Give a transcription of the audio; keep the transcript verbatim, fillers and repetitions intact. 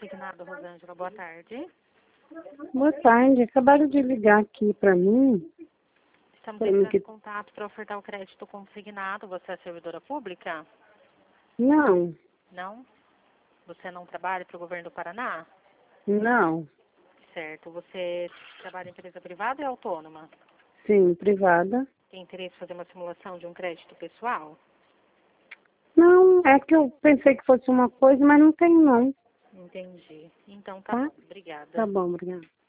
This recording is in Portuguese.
Consignado, Rosângela, boa tarde. Boa tarde, acabaram de ligar aqui pra mim. Estamos Pra mim entrando que... em contato para ofertar o crédito consignado. Você é servidora pública? Não, Não? Você não trabalha para o governo do Paraná? não, Certo. Você trabalha em empresa privada ou é autônoma? sim, privada. Tem interesse em fazer uma simulação de um crédito pessoal? Não, é que eu pensei que fosse uma coisa, mas não tem não, Entendi. Então tá tá? bom. Obrigada. Tá bom, obrigada.